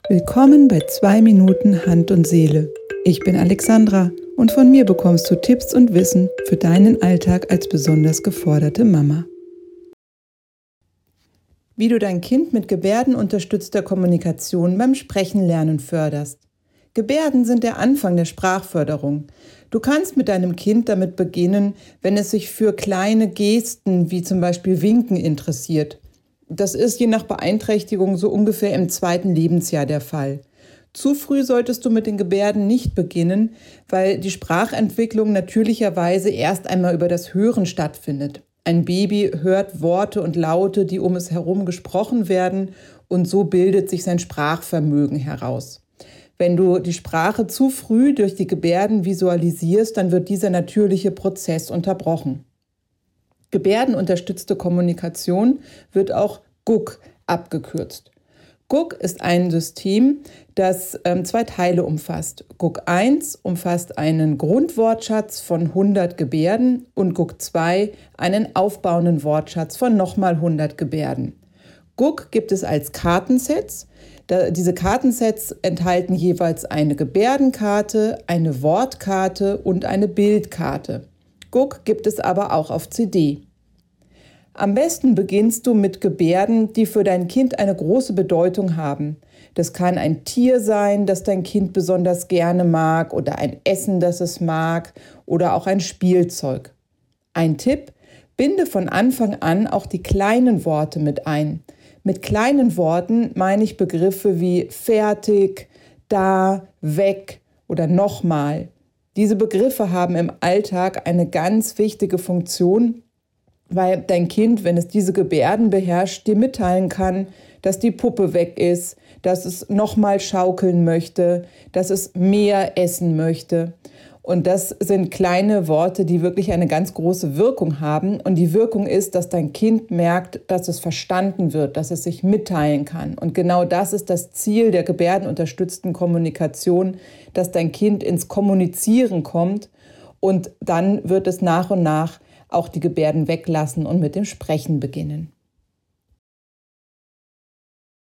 Willkommen bei 2 Minuten Hand und Seele. Ich bin Alexandra und von mir bekommst du Tipps und Wissen für deinen Alltag als besonders geforderte Mama. Wie du dein Kind mit gebärdenunterstützter Kommunikation beim Sprechen lernen förderst. Gebärden sind der Anfang der Sprachförderung. Du kannst mit deinem Kind damit beginnen, wenn es sich für kleine Gesten wie zum Beispiel Winken interessiert. Das ist je nach Beeinträchtigung so ungefähr im 2. Lebensjahr der Fall. Zu früh solltest du mit den Gebärden nicht beginnen, weil die Sprachentwicklung natürlicherweise erst einmal über das Hören stattfindet. Ein Baby hört Worte und Laute, die um es herum gesprochen werden, und so bildet sich sein Sprachvermögen heraus. Wenn du die Sprache zu früh durch die Gebärden visualisierst, dann wird dieser natürliche Prozess unterbrochen. Gebärdenunterstützte Kommunikation wird auch GUK abgekürzt. GUK ist ein System, das 2 Teile umfasst. GUK 1 umfasst einen Grundwortschatz von 100 Gebärden und GUK 2 einen aufbauenden Wortschatz von nochmal 100 Gebärden. GUK gibt es als Kartensets. Diese Kartensets enthalten jeweils eine Gebärdenkarte, eine Wortkarte und eine Bildkarte. GUK gibt es aber auch auf CD. Am besten beginnst du mit Gebärden, die für dein Kind eine große Bedeutung haben. Das kann ein Tier sein, das dein Kind besonders gerne mag, oder ein Essen, das es mag, oder auch ein Spielzeug. Ein Tipp: Binde von Anfang an auch die kleinen Worte mit ein. Mit kleinen Worten meine ich Begriffe wie fertig, da, weg oder nochmal. Diese Begriffe haben im Alltag eine ganz wichtige Funktion, weil dein Kind, wenn es diese Gebärden beherrscht, dir mitteilen kann, dass die Puppe weg ist, dass es nochmal schaukeln möchte, dass es mehr essen möchte. Und das sind kleine Worte, die wirklich eine ganz große Wirkung haben. Und die Wirkung ist, dass dein Kind merkt, dass es verstanden wird, dass es sich mitteilen kann. Und genau das ist das Ziel der gebärdenunterstützten Kommunikation, dass dein Kind ins Kommunizieren kommt, und dann wird es nach und nach auch die Gebärden weglassen und mit dem Sprechen beginnen.